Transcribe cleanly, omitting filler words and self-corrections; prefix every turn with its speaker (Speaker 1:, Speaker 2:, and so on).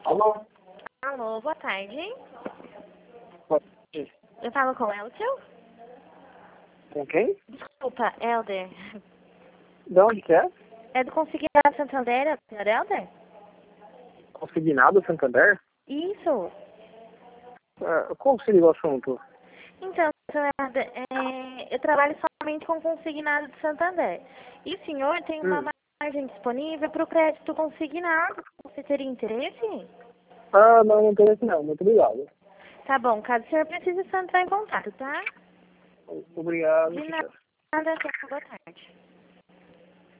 Speaker 1: Alô?
Speaker 2: Alô, boa tarde.
Speaker 1: Pode ser.
Speaker 2: Eu falo com o Elcio?
Speaker 1: Com quem?
Speaker 2: Desculpa, Helder.
Speaker 1: De onde que é?
Speaker 2: É do Consignado Santander, é o senhor Helder?
Speaker 1: Consignado Santander?
Speaker 2: Isso.
Speaker 1: Qual seria o assunto?
Speaker 2: Então, senhor Helder, eu trabalho somente com Consignado de Santander. E o senhor tem uma margem disponível para o crédito consignado. Você teria interesse?
Speaker 1: Não interessa não. Muito obrigado.
Speaker 2: Tá bom, caso o senhor precise, só entrar em contato, tá?
Speaker 1: Obrigado.
Speaker 2: De nada, boa tarde.